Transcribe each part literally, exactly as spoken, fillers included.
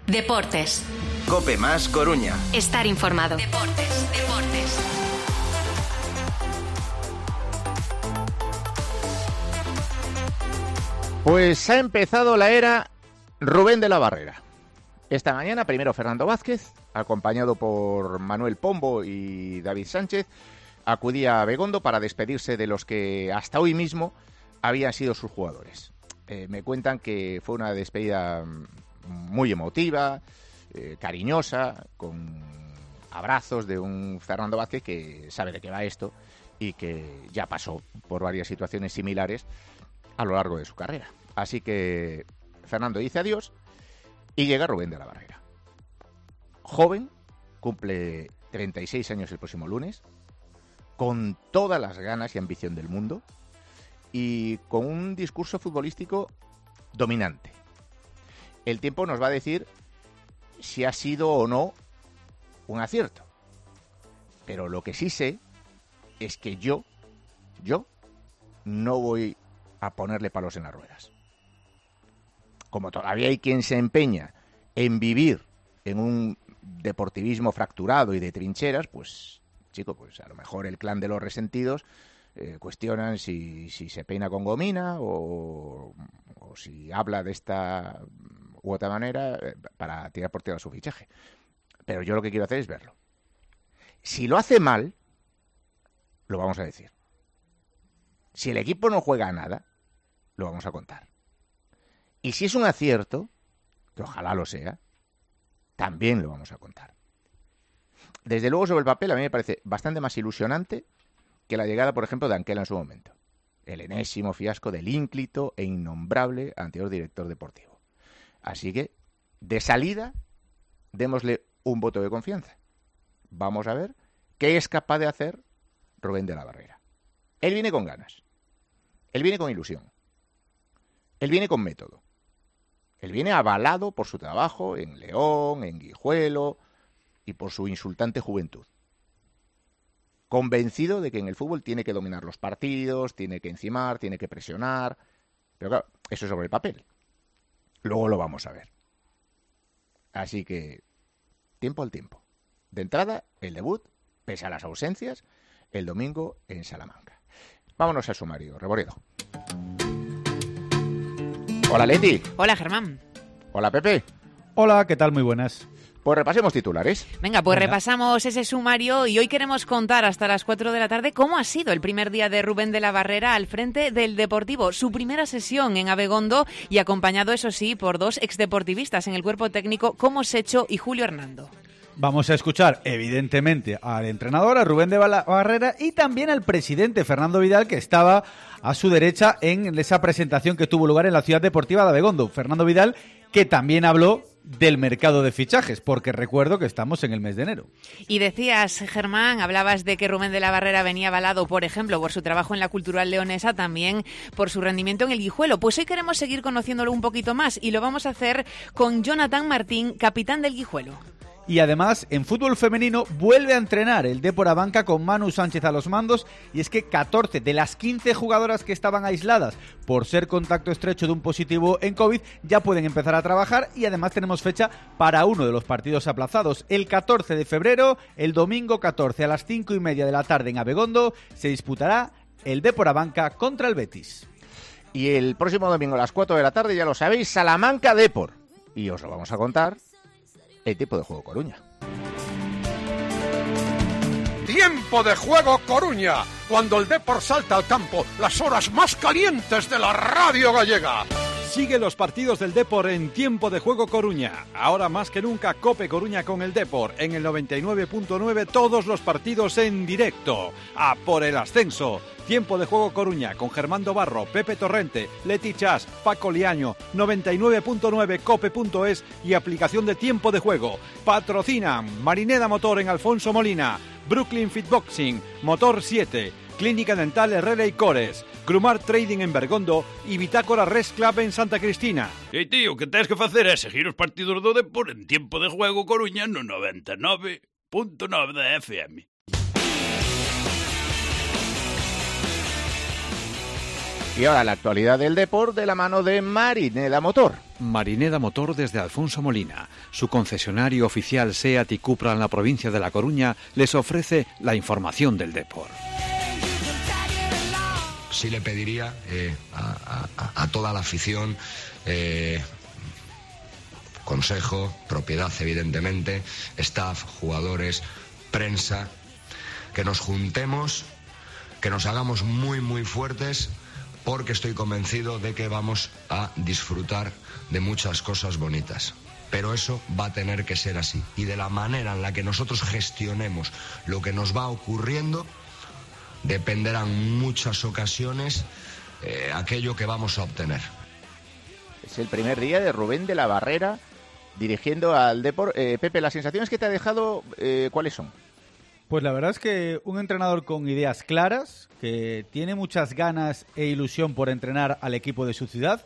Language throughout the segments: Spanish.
Deportes. COPE más Coruña. Estar informado. Deportes, deportes. Pues ha empezado la era Rubén de la Barrera. Esta mañana, primero Fernando Vázquez, acompañado por Manuel Pombo y David Sánchez, acudía a Abegondo para despedirse de los que hasta hoy mismo habían sido sus jugadores. Eh, me cuentan que fue una despedida muy emotiva, eh, cariñosa, con abrazos de un Fernando Vázquez que sabe de qué va esto y que ya pasó por varias situaciones similares a lo largo de su carrera. Así que Fernando dice adiós y llega Rubén de la Barrera. Joven, cumple treinta y seis años el próximo lunes, con todas las ganas y ambición del mundo y con un discurso futbolístico dominante. El tiempo nos va a decir si ha sido o no un acierto. Pero lo que sí sé es que yo, yo, no voy a ponerle palos en las ruedas. Como todavía hay quien se empeña en vivir en un deportivismo fracturado y de trincheras, pues, chico, pues a lo mejor el clan de los resentidos eh, cuestionan si, si se peina con gomina o, o si habla de esta u otra manera eh, para tirar por tierra su fichaje. Pero yo lo que quiero hacer es verlo. Si lo hace mal, lo vamos a decir. Si el equipo no juega a nada, lo vamos a contar. Y si es un acierto, que ojalá lo sea, también lo vamos a contar. Desde luego, sobre el papel, a mí me parece bastante más ilusionante que la llegada, por ejemplo, de Anquela en su momento. El enésimo fiasco del ínclito e innombrable anterior director deportivo. Así que, de salida, démosle un voto de confianza. Vamos a ver qué es capaz de hacer Rubén de la Barrera. Él viene con ganas. Él viene con ilusión. Él viene con método. Él viene avalado por su trabajo en León, en Guijuelo y por su insultante juventud. Convencido de que en el fútbol tiene que dominar los partidos, tiene que encimar, tiene que presionar. Pero claro, eso es sobre el papel. Luego lo vamos a ver. Así que, tiempo al tiempo. De entrada, el debut, pese a las ausencias, el domingo en Salamanca. Vámonos al sumario. Reboredo. Hola, Leti. Hola, Germán. Hola, Pepe. Hola, ¿qué tal? Muy buenas. Pues repasemos titulares. Venga, pues Venga. repasamos ese sumario y hoy queremos contar hasta las cuatro de la tarde cómo ha sido el primer día de Rubén de la Barrera al frente del Deportivo. Su primera sesión en Abegondo y acompañado, eso sí, por dos exdeportivistas en el cuerpo técnico como Secho y Julio Hernando. Vamos a escuchar, evidentemente, al entrenador, a Rubén de la Barrera, y también al presidente, Fernando Vidal, que estaba a su derecha en esa presentación que tuvo lugar en la Ciudad Deportiva de Abegondo. Fernando Vidal, que también habló del mercado de fichajes, porque recuerdo que estamos en el mes de enero. Y decías, Germán, hablabas de que Rubén de la Barrera venía avalado, por ejemplo, por su trabajo en la Cultural Leonesa, también por su rendimiento en el Guijuelo. Pues hoy queremos seguir conociéndolo un poquito más y lo vamos a hacer con Jonathan Martín, capitán del Guijuelo. Y además, en fútbol femenino, vuelve a entrenar el Depor Abanca con Manu Sánchez a los mandos, y es que catorce de las quince jugadoras que estaban aisladas por ser contacto estrecho de un positivo en COVID ya pueden empezar a trabajar, y además tenemos fecha para uno de los partidos aplazados. El catorce de febrero, el domingo catorce a las cinco y media de la tarde en Abegondo, se disputará el Depor Abanca contra el Betis. Y el próximo domingo a las cuatro de la tarde, ya lo sabéis, Salamanca Depor. Y os lo vamos a contar el Tiempo de Juego Coruña. Tiempo de Juego Coruña, cuando el Depor salta al campo, las horas más calientes de la radio gallega. Sigue los partidos del Depor en Tiempo de Juego Coruña. Ahora más que nunca, COPE Coruña con el Depor. En el noventa y nueve punto nueve, todos los partidos en directo. A por el ascenso. Tiempo de Juego Coruña con Germando Barro, Pepe Torrente, Leti Chas, Paco Liaño, noventa y nueve punto nueve cope punto es y aplicación de Tiempo de Juego. Patrocinan Marineda Motor en Alfonso Molina, Brooklyn Fitboxing, Motor siete, Clínica Dental Herrera y Cores, Grumar Trading en Bergondo y Bitácora Res Club en Santa Cristina. E tío, que tens que facer é seguir os partidos do Depor en Tiempo de Juego Coruña no noventa e nove punto nove da F M. Y ahora la actualidad del deporte de la mano de Marineda Motor. Marineda Motor desde Alfonso Molina. Su concesionario oficial SEAT y Cupra en la provincia de La Coruña les ofrece la información del deporte. Sí le pediría eh, a, a, a toda la afición, eh, consejo, propiedad evidentemente, staff, jugadores, prensa, que nos juntemos, que nos hagamos muy muy fuertes, porque estoy convencido de que vamos a disfrutar de muchas cosas bonitas. Pero eso va a tener que ser así. Y de la manera en la que nosotros gestionemos lo que nos va ocurriendo, dependerán muchas ocasiones eh, aquello que vamos a obtener. Es el primer día de Rubén de la Barrera dirigiendo al Depor. Eh, Pepe, las sensaciones que te ha dejado, eh, ¿cuáles son? Pues la verdad es que un entrenador con ideas claras, que tiene muchas ganas e ilusión por entrenar al equipo de su ciudad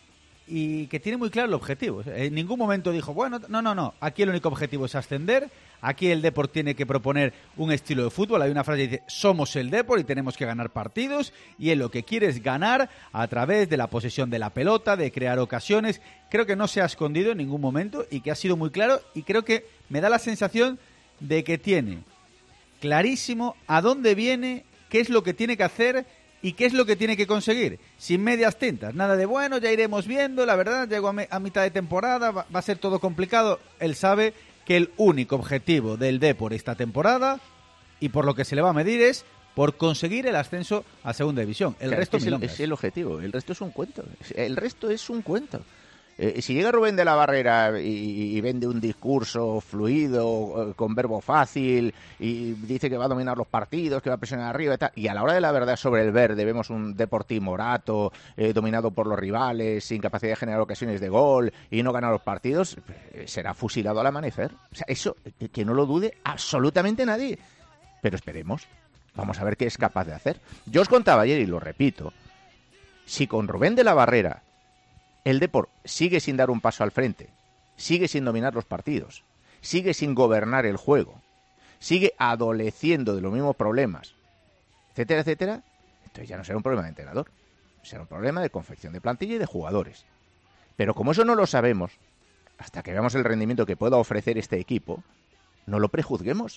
y que tiene muy claro el objetivo. En ningún momento dijo, bueno, no, no, no, aquí el único objetivo es ascender, aquí el Depor tiene que proponer un estilo de fútbol. Hay una frase que dice, somos el Depor y tenemos que ganar partidos, y él lo que quiere es ganar a través de la posesión de la pelota, de crear ocasiones. Creo que no se ha escondido en ningún momento y que ha sido muy claro, y creo que me da la sensación de que tiene clarísimo a dónde viene, qué es lo que tiene que hacer y qué es lo que tiene que conseguir, sin medias tintas, nada de bueno, ya iremos viendo, la verdad, llego a, me- a mitad de temporada, va-, va a ser todo complicado. Él sabe que el único objetivo del Depor esta temporada, y por lo que se le va a medir, es por conseguir el ascenso a Segunda División. El Claro, resto es, el, milongas. es el objetivo, el resto es un cuento. El resto es un cuento. Eh, si llega Rubén de la Barrera y, y vende un discurso fluido, eh, con verbo fácil, y dice que va a dominar los partidos, que va a presionar arriba y tal, y a la hora de la verdad sobre el verde vemos un Deportivo morato, eh, dominado por los rivales, sin capacidad de generar ocasiones de gol y no ganar los partidos, eh, será fusilado al amanecer. O sea, eso eh, que no lo dude absolutamente nadie. Pero esperemos, vamos a ver qué es capaz de hacer. Yo os contaba ayer, y lo repito, si con Rubén de la Barrera el Depor sigue sin dar un paso al frente, sigue sin dominar los partidos, sigue sin gobernar el juego, sigue adoleciendo de los mismos problemas, etcétera, etcétera, entonces ya no será un problema de entrenador, será un problema de confección de plantilla y de jugadores. Pero como eso no lo sabemos, hasta que veamos el rendimiento que pueda ofrecer este equipo, no lo prejuzguemos.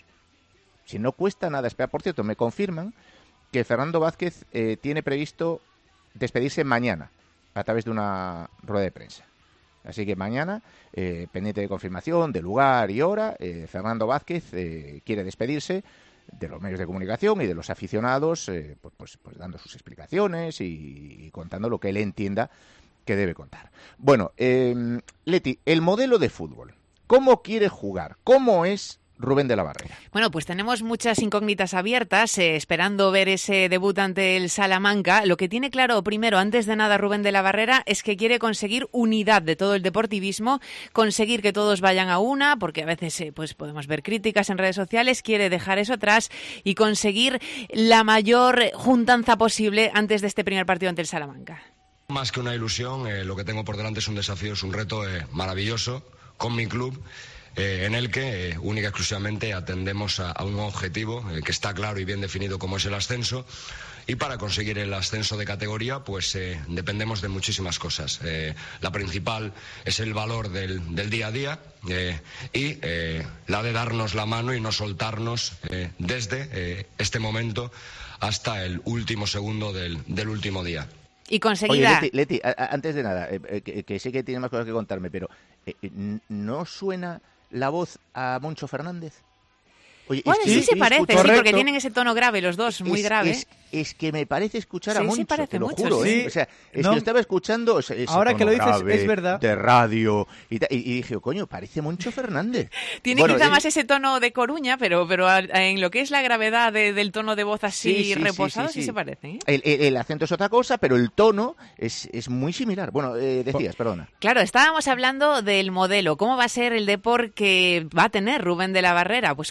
Si no cuesta nada esperar. Por cierto, me confirman que Fernando Vázquez eh, tiene previsto despedirse mañana, a través de una rueda de prensa. Así que mañana, eh, pendiente de confirmación, de lugar y hora, eh, Fernando Vázquez eh, quiere despedirse de los medios de comunicación y de los aficionados, eh, pues, pues, pues dando sus explicaciones y, y contando lo que él entienda que debe contar. Bueno, eh, Leti, el modelo de fútbol, ¿cómo quiere jugar? ¿Cómo es Rubén de la Barrera? Bueno, pues tenemos muchas incógnitas abiertas, eh, esperando ver ese debut ante el Salamanca. Lo que tiene claro, primero, antes de nada, Rubén de la Barrera, es que quiere conseguir unidad de todo el deportivismo, conseguir que todos vayan a una, porque a veces eh, pues podemos ver críticas en redes sociales, quiere dejar eso atrás y conseguir la mayor juntanza posible antes de este primer partido ante el Salamanca. Más que una ilusión, eh, lo que tengo por delante es un desafío, es un reto eh, maravilloso con mi club. Eh, en el que eh, única y exclusivamente atendemos a, a un objetivo eh, que está claro y bien definido, como es el ascenso, y para conseguir el ascenso de categoría pues eh, dependemos de muchísimas cosas. Eh, la principal es el valor del, del día a día eh, y eh, la de darnos la mano y no soltarnos eh, desde eh, este momento hasta el último segundo del, del último día. Y conseguirá... Oye, Leti, Leti a, a, antes de nada, eh, que, que sé que tiene más cosas que contarme, pero eh, ¿no suena la voz a Moncho Fernández? Oye, bueno, sí, sí se parece, sí, porque tienen ese tono grave los dos, muy es, grave. Es, es que me parece escuchar sí, a Moncho, sí parece te lo mucho, juro, sí. ¿eh? O sea, es no. que lo estaba escuchando ese, ese ahora tono que lo dices, grave, es verdad. de radio, y, y, y dije, coño, parece Moncho Fernández. Tiene bueno, quizá eh, más ese tono de Coruña, pero pero en lo que es la gravedad de, del tono de voz así sí, sí, reposado, sí, sí, sí, sí. sí se parece. ¿eh? El, el, el acento es otra cosa, pero el tono es, es muy similar. Bueno, eh, decías, perdona. Claro, estábamos hablando del modelo. ¿Cómo va a ser el Depor que va a tener Rubén de la Barrera? Pues cuál es su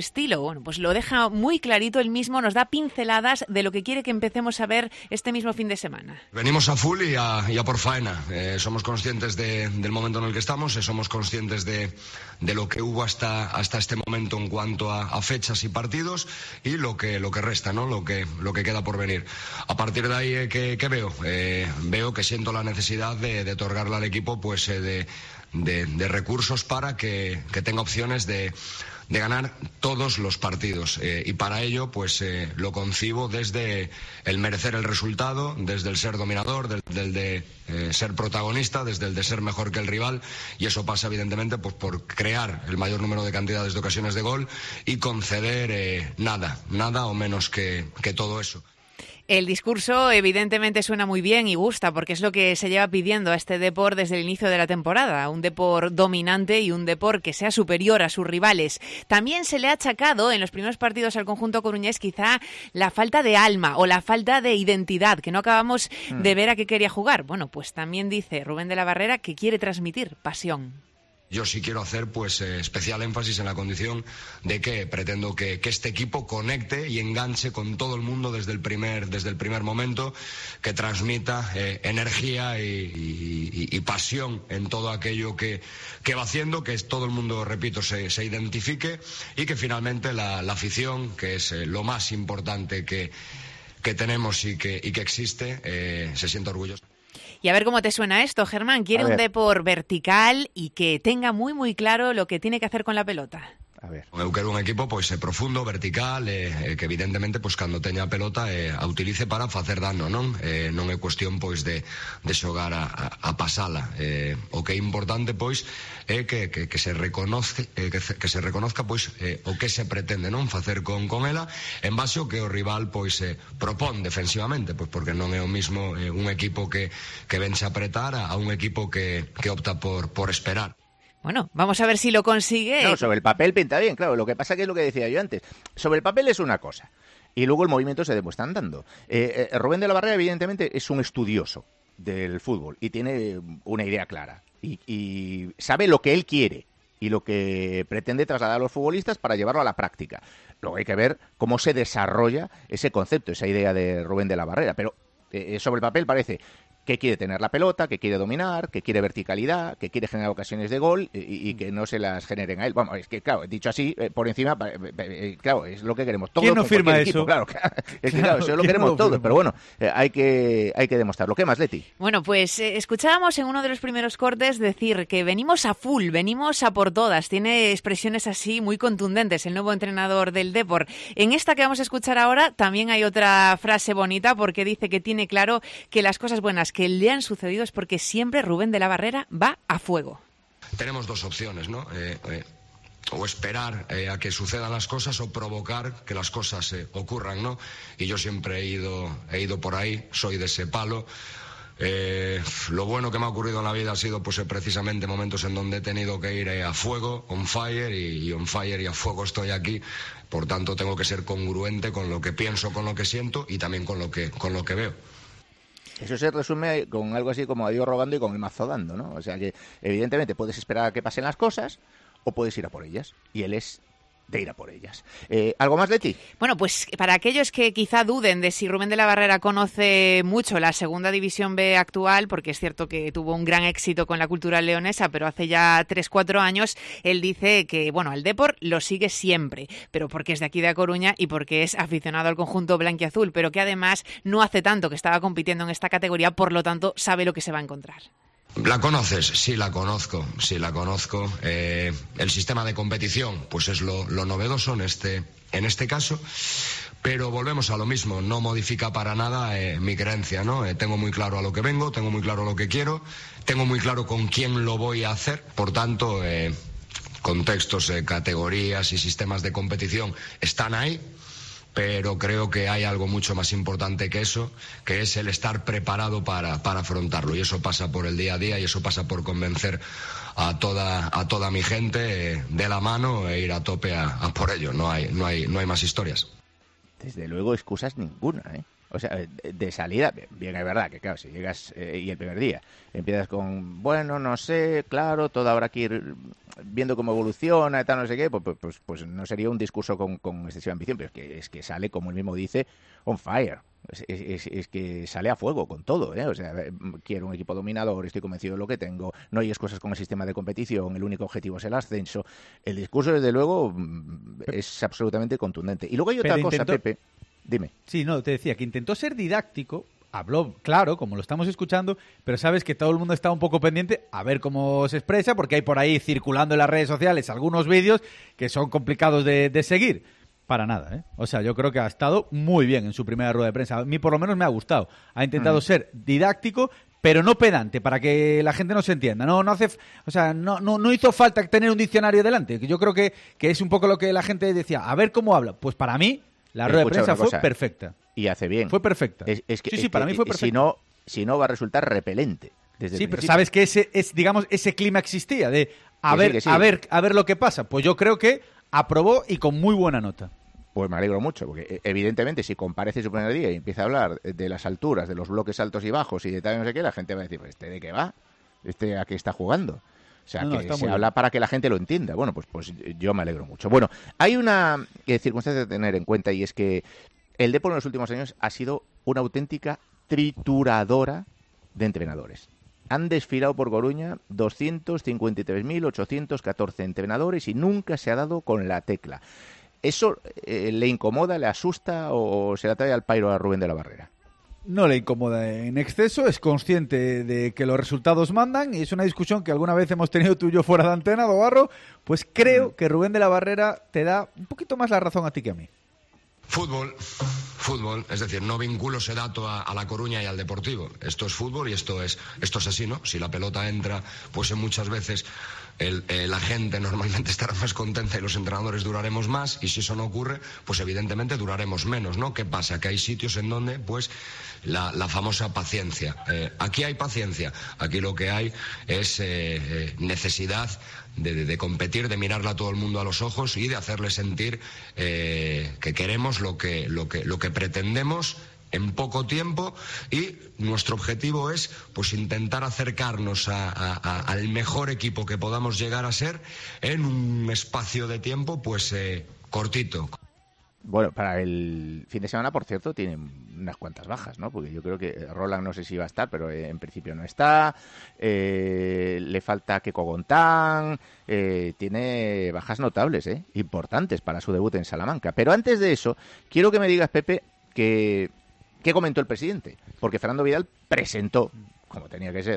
estilo. Bueno, pues lo deja muy clarito él mismo, nos da pinceladas de lo que quiere que empecemos a ver este mismo fin de semana. Venimos a full y a, y a por faena. Eh, somos conscientes de, del momento en el que estamos, eh, somos conscientes de, de lo que hubo hasta, hasta este momento en cuanto a, a fechas y partidos y lo que, lo que resta, ¿no? Lo que, lo que queda por venir. A partir de ahí, eh, ¿qué, qué veo? Eh, veo que siento la necesidad de, de otorgarle al equipo pues eh, de, de, de recursos para que, que tenga opciones de, de ganar todos los partidos. Eh, y para ello, pues eh, lo concibo desde el merecer el resultado, desde el ser dominador, del, del de eh, ser protagonista, desde el de ser mejor que el rival. Y eso pasa, evidentemente, pues por crear el mayor número de cantidades de ocasiones de gol y conceder eh, nada, nada o menos que, que todo eso. El discurso evidentemente suena muy bien y gusta porque es lo que se lleva pidiendo a este Depor desde el inicio de la temporada, un Depor dominante y un Depor que sea superior a sus rivales. También se le ha achacado en los primeros partidos al conjunto coruñés quizá la falta de alma o la falta de identidad, que no acabamos mm. de ver a qué quería jugar. Bueno, pues también dice Rubén de la Barrera que quiere transmitir pasión. Yo sí quiero hacer pues eh, especial énfasis en la condición de que pretendo que, que este equipo conecte y enganche con todo el mundo desde el primer, desde el primer momento, que transmita eh, energía y, y, y pasión en todo aquello que, que va haciendo, que todo el mundo, repito, se, se identifique y que finalmente la, la afición, que es eh, lo más importante que, que tenemos y que, y que existe, eh, se sienta orgullosa. Y a ver cómo te suena esto, Germán. Quiere un Depor vertical y que tenga muy, muy claro lo que tiene que hacer con la pelota. A ver. Eu quero un equipo pois profundo, vertical, eh, que evidentemente pois cando teña a pelota eh, a utilice para facer dano, non? Eh, non é cuestión pois de, de xogar a, a, a pasala. Eh, o que é importante pois é que, que, que se reconozca eh, que, que se reconozca pois eh, o que se pretende, non? Facer con con ela en base ao que o rival pois eh, propón defensivamente, pois porque non é o mismo eh, un equipo que que vense a apretar a, a un equipo que que opta por por esperar. Bueno, vamos a ver si lo consigue. No, sobre el papel pinta bien, claro. Lo que pasa que es lo que decía yo antes. Sobre el papel es una cosa. Y luego el movimiento se demuestra andando. Eh, eh, Rubén de la Barrera, evidentemente, es un estudioso del fútbol y tiene una idea clara. Y, y sabe lo que él quiere y lo que pretende trasladar a los futbolistas para llevarlo a la práctica. Luego hay que ver cómo se desarrolla ese concepto, esa idea de Rubén de la Barrera. Pero eh, sobre el papel parece que quiere tener la pelota, que quiere dominar, que quiere verticalidad, que quiere generar ocasiones de gol y, y que no se las generen a él. Vamos, es que claro, dicho así, eh, por encima, eh, eh, claro, es lo que queremos todos. ¿Quién no firma eso? Equipo, claro, es que claro, eso lo queremos todos, pero bueno, eh, hay que hay que demostrarlo. ¿Qué más, Leti? Bueno, pues eh, escuchábamos en uno de los primeros cortes decir que venimos a full, venimos a por todas. Tiene expresiones así muy contundentes el nuevo entrenador del Depor. En esta que vamos a escuchar ahora también hay otra frase bonita porque dice que tiene claro que las cosas buenas que le han sucedido es porque siempre Rubén de la Barrera va a fuego. Tenemos dos opciones, ¿no? Eh, eh, o esperar eh, a que sucedan las cosas o provocar que las cosas eh, ocurran, ¿no? Y yo siempre he ido, he ido por ahí, soy de ese palo. Eh, lo bueno que me ha ocurrido en la vida ha sido pues precisamente momentos en donde he tenido que ir eh, a fuego, on fire, y, y on fire y a fuego estoy aquí. Por tanto, tengo que ser congruente con lo que pienso, con lo que siento y también con lo que, con lo que veo. Eso se resume con algo así como a Dios rogando y con el mazo dando, ¿no? O sea que, evidentemente, puedes esperar a que pasen las cosas o puedes ir a por ellas. Y él es de ir a por ellas. Eh, ¿Algo más de ti? Bueno, pues para aquellos que quizá duden de si Rubén de la Barrera conoce mucho la Segunda División B actual, porque es cierto que tuvo un gran éxito con la Cultural Leonesa, pero hace ya tres cuatro años, él dice que, bueno, al Depor lo sigue siempre, pero porque es de aquí de A Coruña y porque es aficionado al conjunto blanquiazul, pero que además no hace tanto que estaba compitiendo en esta categoría, por lo tanto sabe lo que se va a encontrar. ¿La conoces? Sí, la conozco, sí, la conozco. Eh, el sistema de competición, pues es lo, lo novedoso en este, en este caso, pero volvemos a lo mismo, no modifica para nada eh, mi creencia, ¿no? Eh, tengo muy claro a lo que vengo, tengo muy claro lo que quiero, tengo muy claro con quién lo voy a hacer, por tanto, eh, contextos, eh, categorías y sistemas de competición están ahí. Pero creo que hay algo mucho más importante que eso, que es el estar preparado para, para afrontarlo. Y eso pasa por el día a día y eso pasa por convencer a toda, a toda mi gente eh, de la mano e ir a tope a, a por ello. No hay, no hay, no hay más historias. Desde luego, excusas ninguna, ¿eh? O sea, de salida, bien, es verdad que claro, si llegas eh, y el primer día empiezas con, bueno, no sé, claro, todo habrá que ir viendo cómo evoluciona y tal, no sé qué, pues, pues, pues no sería un discurso con, con excesiva ambición, pero es que, es que sale, como él mismo dice, on fire. Es, es, es que sale a fuego con todo, ¿eh? O sea, quiero un equipo dominador, estoy convencido de lo que tengo, no hay cosas con el sistema de competición, el único objetivo es el ascenso. El discurso, desde luego, es absolutamente contundente. Y luego hay otra pero cosa, intentó... Pepe, dime. Sí, no, te decía que intentó ser didáctico, habló claro, como lo estamos escuchando, pero sabes que todo el mundo está un poco pendiente a ver cómo se expresa, porque hay por ahí circulando en las redes sociales algunos vídeos que son complicados de, de seguir. Para nada, ¿eh? O sea, yo creo que ha estado muy bien en su primera rueda de prensa. A mí por lo menos me ha gustado. Ha intentado mm. ser didáctico, pero no pedante, para que la gente no se entienda. No, no hace, o sea, no, no, no hizo falta tener un diccionario delante. Yo creo que, que es un poco lo que la gente decía. A ver cómo habla. Pues para mí, la rueda Escucha de prensa fue cosa, perfecta. Y hace bien. Fue perfecta. Es, es que, sí, es sí, para que, mí fue perfecta. Si no, si no va a resultar repelente. Desde sí, el pero principio. sabes que ese, es, digamos, ese clima existía de a que ver, sí, que sí. a ver, a ver lo que pasa. Pues yo creo que aprobó y con muy buena nota. Pues me alegro mucho, porque evidentemente si comparece su primer día y empieza a hablar de las alturas, de los bloques altos y bajos y de tal no sé qué, la gente va a decir, pues ¿este de qué va? ¿Este a qué está jugando? O sea, no, no, que se habla bien para que la gente lo entienda. Bueno, pues, pues yo me alegro mucho. Bueno, hay una eh, circunstancia a tener en cuenta y es que el Depor en los últimos años ha sido una auténtica trituradora de entrenadores. Han desfilado por Coruña doscientos cincuenta y tres mil ochocientos catorce entrenadores y nunca se ha dado con la tecla. ¿Eso eh, le incomoda, le asusta o se la trae al pairo a Rubén de la Barrera? No le incomoda en exceso, es consciente de que los resultados mandan y es una discusión que alguna vez hemos tenido tú y yo fuera de antena, Dobarro, pues creo mm. que Rubén de la Barrera te da un poquito más la razón a ti que a mí. Fútbol, fútbol, es decir, no vinculo ese dato a, a la Coruña y al Deportivo. Esto es fútbol y esto es, esto es así, ¿no? Si la pelota entra, pues en muchas veces el, eh, la gente normalmente estará más contenta y los entrenadores duraremos más, y si eso no ocurre, pues evidentemente duraremos menos, ¿no? ¿Qué pasa? Que hay sitios en donde, pues, la, la famosa paciencia. Eh, aquí hay paciencia, aquí lo que hay es eh, eh, necesidad De, de, de competir, de mirarle a todo el mundo a los ojos y de hacerle sentir eh, que queremos lo que, lo que, lo que pretendemos en poco tiempo, y nuestro objetivo es pues intentar acercarnos a, a, a, al mejor equipo que podamos llegar a ser en un espacio de tiempo pues eh, cortito. Bueno, para el fin de semana, por cierto, tienen unas cuantas bajas, ¿no? Porque yo creo que Roland no sé si va a estar, pero eh, en principio no está. Eh, le falta Keko Gontán. Eh, tiene bajas notables, ¿eh? Importantes para su debut en Salamanca. Pero antes de eso, quiero que me digas, Pepe, que ¿qué comentó el presidente? Porque Fernando Vidal presentó, como tenía que ser,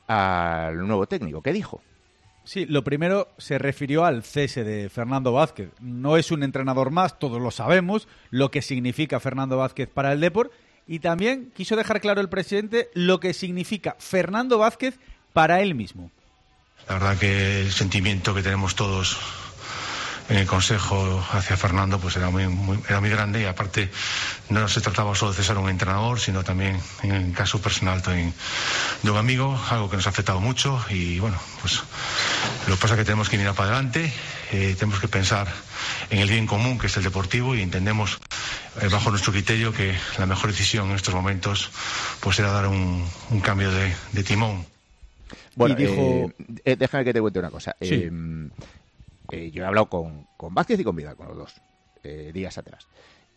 al nuevo técnico. ¿Qué dijo? Sí, lo primero se refirió al cese de Fernando Vázquez. No es un entrenador más, todos lo sabemos, lo que significa Fernando Vázquez para el Depor, y también quiso dejar claro el presidente lo que significa Fernando Vázquez para él mismo. La verdad que el sentimiento que tenemos todos en el Consejo hacia Fernando pues era muy, muy, era muy grande, y aparte no se trataba solo de cesar un entrenador, sino también en el caso personal también de un amigo, algo que nos ha afectado mucho, y bueno, pues lo que pasa es que tenemos que mirar para adelante, eh, tenemos que pensar en el bien común que es el deportivo, y entendemos eh, bajo nuestro criterio que la mejor decisión en estos momentos pues era dar un, un cambio de, de timón. Bueno, y dijo... eh, déjame que te cuente una cosa. Sí. Eh, Eh, yo he hablado con, con Vázquez y con Vidal, con los dos, eh, días atrás.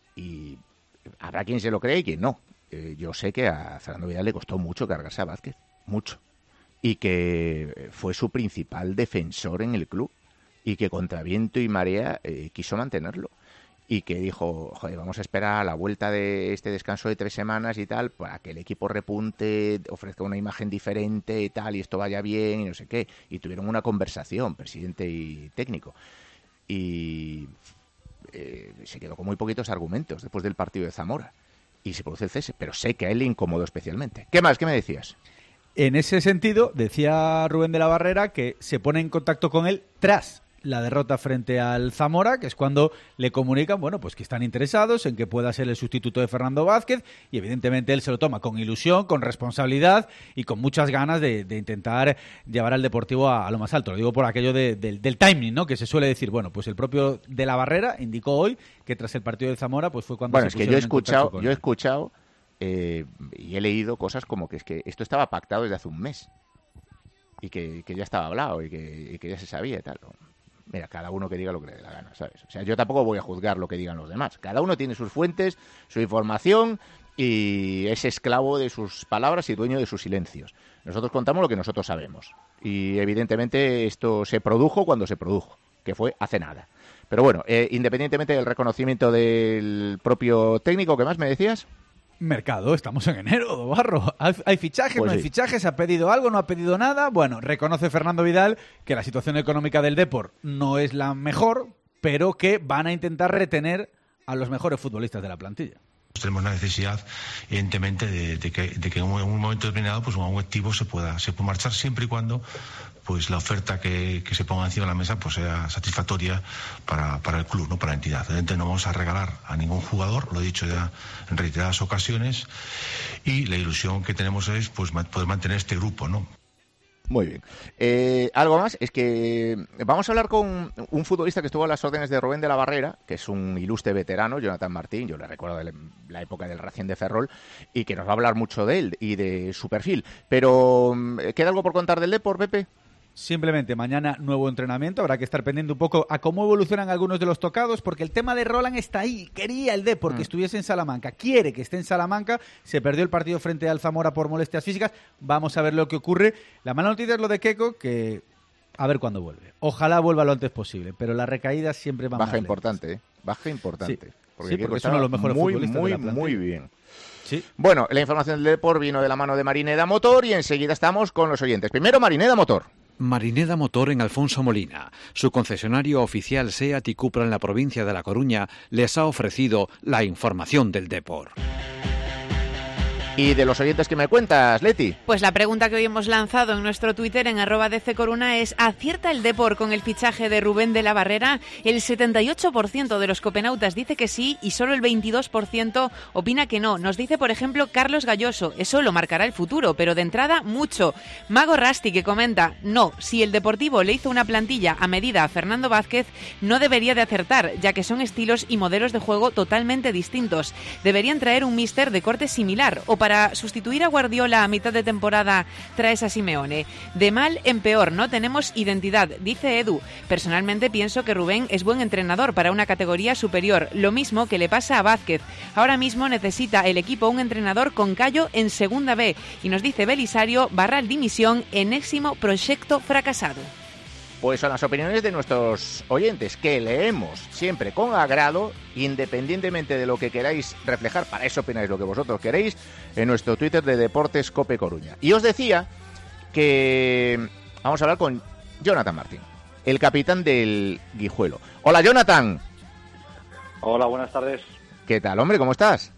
Y habrá quien se lo cree y quien no. Eh, yo sé que a Fernando Vidal le costó mucho cargarse a Vázquez, mucho. Y que fue su principal defensor en el club. Y que contra viento y marea eh, quiso mantenerlo. Y que dijo, joder, vamos a esperar a la vuelta de este descanso de tres semanas y tal, para que el equipo repunte, ofrezca una imagen diferente y tal, y esto vaya bien y no sé qué. Y tuvieron una conversación, presidente y técnico. Y eh, se quedó con muy poquitos argumentos después del partido de Zamora. Y se produce el cese, pero sé que a él le incomodó especialmente. ¿Qué más? ¿Qué me decías? En ese sentido, decía Rubén de la Barrera que se pone en contacto con él tras la derrota frente al Zamora, que es cuando le comunican, bueno, pues que están interesados en que pueda ser el sustituto de Fernando Vázquez, y evidentemente él se lo toma con ilusión, con responsabilidad y con muchas ganas de, de intentar llevar al Deportivo a, a lo más alto. Lo digo por aquello de, de, del timing, ¿no? Que se suele decir. Bueno, pues el propio de la Barrera indicó hoy que tras el partido de Zamora, pues fue cuando bueno, se es que yo he escuchado, yo he él. escuchado eh, y he leído cosas como que es que esto estaba pactado desde hace un mes y que, que ya estaba hablado y que, y que ya se sabía y tal. Mira, cada uno que diga lo que le dé la gana, ¿sabes? O sea, yo tampoco voy a juzgar lo que digan los demás. Cada uno tiene sus fuentes, su información y es esclavo de sus palabras y dueño de sus silencios. Nosotros contamos lo que nosotros sabemos. Y evidentemente esto se produjo cuando se produjo, que fue hace nada. Pero bueno, eh, independientemente del reconocimiento del propio técnico, ¿qué más me decías? Mercado, estamos en enero, Barro. ¿Hay fichajes? Pues ¿No hay sí. fichajes? ¿Ha pedido algo? ¿No ha pedido nada? Bueno, reconoce Fernando Vidal que la situación económica del Depor no es la mejor, pero que van a intentar retener a los mejores futbolistas de la plantilla. Tenemos la necesidad, evidentemente, de, de, que, de que en un, en un momento determinado pues, un activo se pueda, se pueda marchar siempre y cuando pues la oferta que, que se ponga encima de la mesa pues sea satisfactoria para, para el club, no para la entidad. Evidentemente no vamos a regalar a ningún jugador, lo he dicho ya en reiteradas ocasiones, y la ilusión que tenemos es pues poder mantener este grupo, ¿no? Muy bien. Eh, algo más, es que vamos a hablar con un futbolista que estuvo a las órdenes de Rubén de la Barrera, que es un ilustre veterano, Jonathan Martín, yo le recuerdo de la época del Racing de Ferrol, y que nos va a hablar mucho de él y de su perfil. Pero, ¿queda algo por contar del Depor, Pepe? Simplemente mañana nuevo entrenamiento, habrá que estar pendiente un poco a cómo evolucionan algunos de los tocados, porque el tema de Roland está ahí, quería el Depor que mm. estuviese en Salamanca, quiere que esté en Salamanca, se perdió el partido frente al Zamora por molestias físicas, vamos a ver lo que ocurre. La mala noticia es lo de Keco, que a ver cuándo vuelve, ojalá vuelva lo antes posible, pero las recaídas siempre van baja más importante, ¿eh? baja importante, sí, porque, sí, porque es uno de los mejores muy, futbolistas muy, de la plantilla. muy bien. Sí. Bueno, la información del Depor vino de la mano de Marineda Motor y enseguida estamos con los oyentes. Primero, Marineda Motor. Marineda Motor en Alfonso Molina. Su concesionario oficial SEAT y Cupra en la provincia de La Coruña les ha ofrecido la información del Depor. ¿Y de los oyentes que me cuentas, Leti? Pues la pregunta que hoy hemos lanzado en nuestro Twitter, en arroba D C Coruna, es ¿acierta el Depor con el fichaje de Rubén de la Barrera? El setenta y ocho por ciento de los copenautas dice que sí y solo el veintidós por ciento opina que no. Nos dice, por ejemplo, Carlos Galloso, eso lo marcará el futuro, pero de entrada mucho. Mago Rasti, que comenta, no, si el Deportivo le hizo una plantilla a medida a Fernando Vázquez, no debería de acertar, ya que son estilos y modelos de juego totalmente distintos. Deberían traer un míster de corte similar, o para Para sustituir a Guardiola a mitad de temporada traes a Simeone. De mal en peor, no tenemos identidad, dice Edu. Personalmente pienso que Rubén es buen entrenador para una categoría superior, lo mismo que le pasa a Vázquez. Ahora mismo necesita el equipo un entrenador con callo en segunda B. Y nos dice Belisario, Barral dimisión, enésimo proyecto fracasado. Pues son las opiniones de nuestros oyentes, que leemos siempre con agrado, independientemente de lo que queráis reflejar, para eso opináis lo que vosotros queréis, en nuestro Twitter de Deportes Cope Coruña. Y os decía que vamos a hablar con Jonathan Martín, el capitán del Guijuelo. Hola, Jonathan. Hola, buenas tardes. ¿Qué tal, hombre? ¿Cómo estás?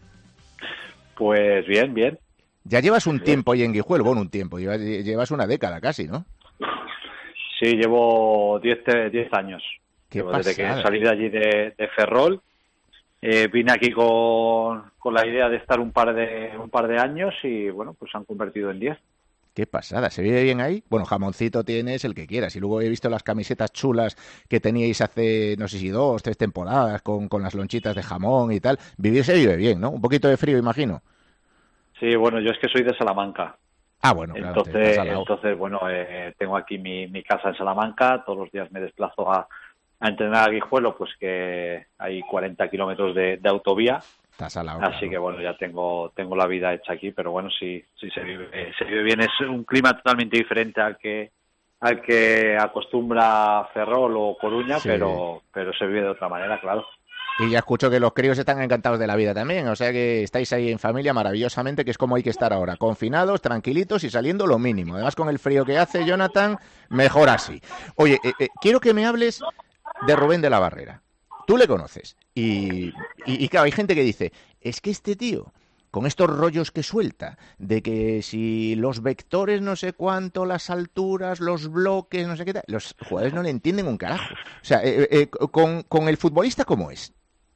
Pues bien, bien. Ya llevas un bien. tiempo ahí en Guijuelo, bueno, un tiempo, llevas, llevas una década casi, ¿no? Sí, llevo diez años. Qué llevo pasada. Desde que salí de allí de, de Ferrol, eh, vine aquí con, con la idea de estar un par de un par de años y, bueno, pues se han convertido en diez. Qué pasada, ¿se vive bien ahí? Bueno, jamoncito tienes el que quieras. Y luego he visto las camisetas chulas que teníais hace, no sé si dos, tres temporadas, con, con las lonchitas de jamón y tal. Vivir se vive bien, ¿no? Un poquito de frío, imagino. Sí, bueno, yo es que soy de Salamanca. Ah, bueno, claro. Entonces, entonces bueno, eh, tengo aquí mi, mi casa en Salamanca, todos los días me desplazo a, a entrenar a Guijuelo, pues que hay cuarenta kilómetros de, de autovía. Estás al lado, así claro. que bueno, ya tengo tengo la vida hecha aquí, pero bueno, sí sí se vive, eh, se vive bien. Es un clima totalmente diferente al que al que acostumbra Ferrol o Coruña, sí. pero pero se vive de otra manera, claro. Y ya escucho que los críos están encantados de la vida también, o sea que estáis ahí en familia maravillosamente, que es como hay que estar ahora, confinados, tranquilitos y saliendo lo mínimo. Además, con el frío que hace, Jonathan, mejor así. Oye, eh, eh, quiero que me hables de Rubén de la Barrera. Tú le conoces y, y, y claro, hay gente que dice, es que este tío, con estos rollos que suelta, de que si los vectores no sé cuánto, las alturas, los bloques, no sé qué tal, los jugadores no le entienden un carajo. O sea, eh, eh, con, con el futbolista, ¿cómo es?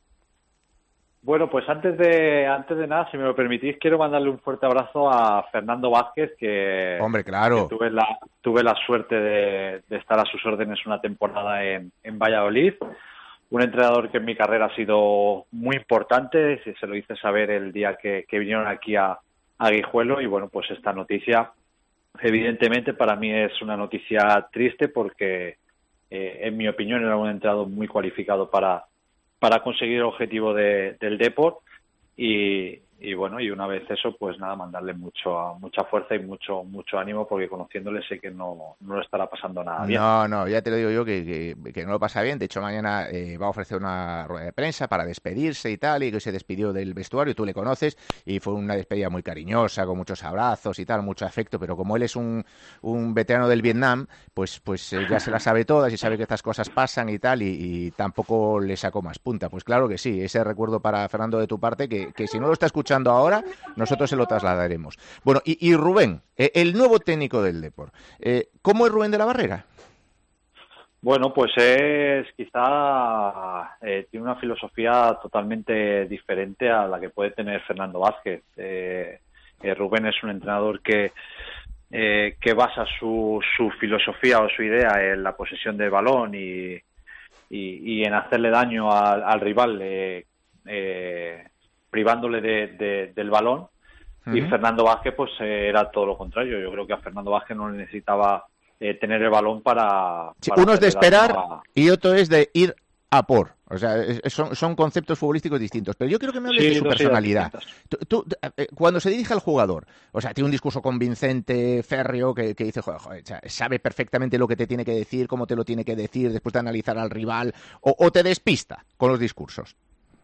Bueno, pues antes de antes de nada, si me lo permitís, quiero mandarle un fuerte abrazo a Fernando Vázquez, que, Hombre, claro. que tuve la tuve la suerte de, de estar a sus órdenes una temporada en, en Valladolid. un entrenador que en mi carrera ha sido muy importante, se lo hice saber el día que, que vinieron aquí a, a Guijuelo, y bueno, pues esta noticia evidentemente para mí es una noticia triste porque eh, en mi opinión era un entrenador muy cualificado para, para conseguir el objetivo de, del Depor, y, y bueno, y una vez eso, pues nada, mandarle mucho mucha fuerza y mucho mucho ánimo, porque conociéndole sé que no, no lo estará pasando nada bien. No, no, ya te lo digo yo que, que, que no lo pasa bien. De hecho, mañana eh, va a ofrecer una rueda de prensa para despedirse y tal, y que se despidió del vestuario, tú le conoces, y fue una despedida muy cariñosa, con muchos abrazos y tal, mucho afecto, pero como él es un, un veterano del Vietnam, pues, pues eh, ya se la sabe todas y sabe que estas cosas pasan y tal, y, y tampoco le sacó más punta. Pues claro que sí, ese recuerdo para Fernando de tu parte, que, que si no lo está escuchando ahora, nosotros se lo trasladaremos. Bueno, y, y Rubén, eh, el nuevo técnico del Depor, eh, ¿cómo es Rubén de la Barrera? Bueno, pues es quizá eh, tiene una filosofía totalmente diferente a la que puede tener Fernando Vázquez. Eh, eh, Rubén es un entrenador que eh, que basa su, su filosofía o su idea en la posesión del balón y, y, y en hacerle daño al, al rival, eh, eh, privándole de, de, del balón. Uh-huh. Y Fernando Vázquez pues eh, era todo lo contrario. Yo creo que a Fernando Vázquez no le necesitaba eh, tener el balón para... Sí, para uno es de esperar a... y otro es de ir a por. O sea, es, son, son conceptos futbolísticos distintos. Pero yo creo que me hables sí, de su personalidad. Tú, tú, cuando se dirige al jugador, o sea, tiene un discurso convincente, férreo, que, que dice, joder, joder, o sea, sabe perfectamente lo que te tiene que decir, cómo te lo tiene que decir, después de analizar al rival, o, o te despista con los discursos.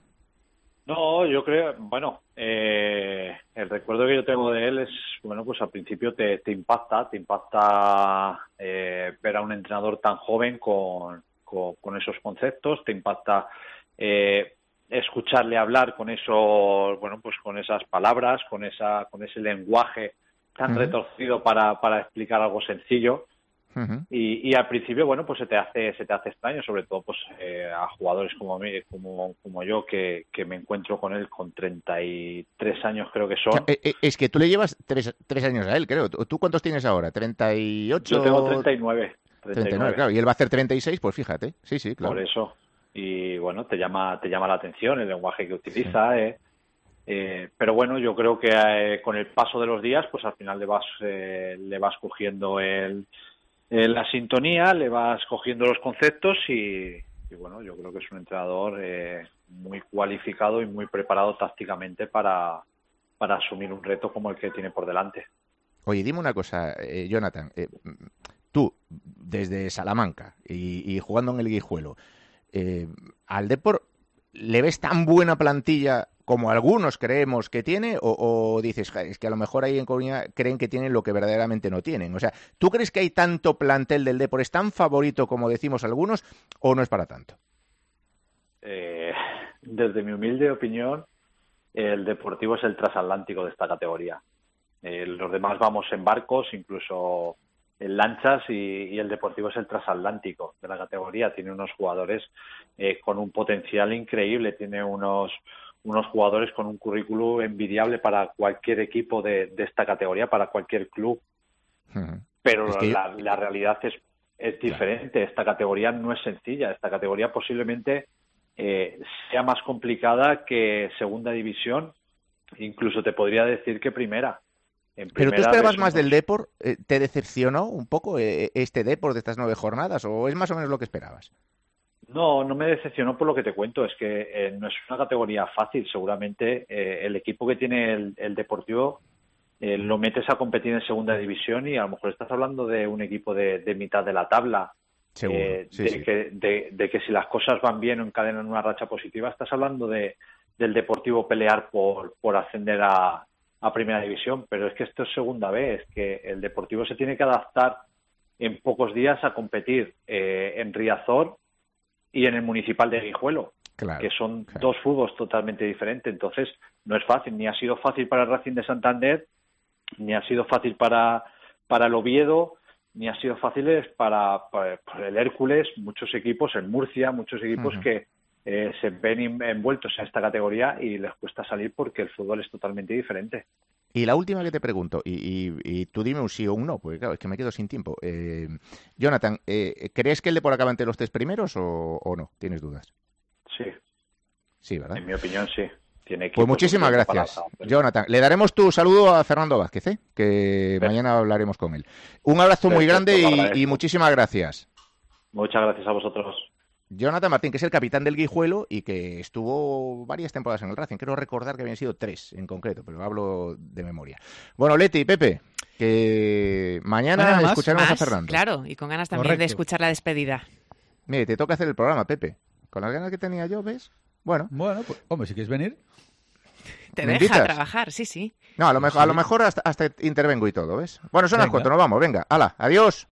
No, yo creo, bueno, eh, el recuerdo que yo tengo de él es, bueno, pues al principio te, te impacta, te impacta eh, ver a un entrenador tan joven con, con, con esos conceptos, te impacta eh, escucharle hablar con eso, bueno, pues con esas palabras, con esa, con ese lenguaje tan uh-huh. retorcido para, para explicar algo sencillo. Uh-huh. Y, y al principio, bueno, pues se te hace se te hace extraño, sobre todo pues eh, a jugadores como mí, como como yo, que, que me encuentro con él con treinta y tres años, creo que son. O sea, es que tú le llevas tres, tres años a él, creo. ¿Tú cuántos tienes ahora? ¿treinta y ocho? Yo tengo treinta y nueve. treinta y nueve, claro. Y él va a hacer treinta y seis, pues fíjate. Sí, sí, claro. Por eso. Y bueno, te llama te llama la atención el lenguaje que utiliza, sí. eh. Eh, pero bueno, yo creo que eh, con el paso de los días, pues al final le vas eh, le vas cogiendo el Eh, la sintonía, le vas cogiendo los conceptos y, y bueno, yo creo que es un entrenador eh, muy cualificado y muy preparado tácticamente para, para asumir un reto como el que tiene por delante. Oye, dime una cosa, eh, Jonathan, eh, tú desde Salamanca y, y jugando en el Guijuelo, eh, ¿al Depor le ves tan buena plantilla como algunos creemos que tiene, o, o dices, es que a lo mejor ahí en Coruña creen que tienen lo que verdaderamente no tienen? O sea, ¿tú crees que hay tanto plantel del Depor, es tan favorito como decimos algunos, o no es para tanto? Eh, desde mi humilde opinión, el Deportivo es el transatlántico de esta categoría. Eh, los demás vamos en barcos, incluso en lanchas, y, y el Deportivo es el transatlántico de la categoría. Tiene unos jugadores eh, con un potencial increíble, tiene unos... unos jugadores con un currículum envidiable para cualquier equipo de, de esta categoría, para cualquier club. Uh-huh. Pero es que la, yo... la realidad es, es diferente. Claro. Esta categoría no es sencilla. Esta categoría posiblemente eh, sea más complicada que segunda división. Incluso te podría decir que primera. En ¿Pero tú esperabas más del Depor? ¿Te decepcionó un poco este Depor de estas nueve jornadas? ¿O es más o menos lo que esperabas? No, no me decepcionó por lo que te cuento. Es que eh, no es una categoría fácil. Seguramente eh, el equipo que tiene el, el Deportivo eh, lo metes a competir en segunda división y a lo mejor estás hablando de un equipo de, de mitad de la tabla. Seguro, eh, sí, de, sí. Que, de, de que si las cosas van bien o encadenan una racha positiva, estás hablando de del Deportivo pelear por, por ascender a, a primera división. Pero es que esto es segunda vez, que el Deportivo se tiene que adaptar en pocos días a competir eh, en Riazor y en el Municipal de Guijuelo, claro, que son claro. dos fútbols totalmente diferentes. Entonces, no es fácil, ni ha sido fácil para el Racing de Santander, ni ha sido fácil para, para el Oviedo, ni ha sido fácil para, para, para el Hércules, muchos equipos en Murcia, muchos equipos uh-huh. que eh, se ven envueltos en esta categoría y les cuesta salir porque el fútbol es totalmente diferente. Y la última que te pregunto, y, y, y tú dime un sí o un no, porque claro, es que me quedo sin tiempo. Eh, Jonathan, eh, ¿crees que el Depor acaba entre los tres primeros o, o no? ¿Tienes dudas? sí. Sí, ¿verdad? En mi opinión, sí. Tiene equipo Pues muchísimas gracias, para... pero... Jonathan. Le daremos tu saludo a Fernando Vázquez, ¿eh? que Perfecto. Mañana hablaremos con él. Un abrazo Perfecto, muy grande y, y muchísimas gracias. Muchas gracias a vosotros. Jonathan Martín, que es el capitán del Guijuelo y que estuvo varias temporadas en el Racing. Quiero recordar que habían sido tres en concreto, pero hablo de memoria. Bueno, Leti y Pepe, que mañana, mañana más, escucharemos más, a Fernando. Claro, y con ganas también Correcto. de escuchar la despedida. Mire, te toca hacer el programa, Pepe. Con las ganas que tenía yo, ¿ves? Bueno. Bueno, pues, hombre, si quieres venir. Te deja invitas? trabajar, sí, sí. No, a lo mejor, a lo mejor hasta, hasta intervengo y todo, ¿ves? Bueno, son venga. las cuatro, nos vamos, venga. Hala, adiós.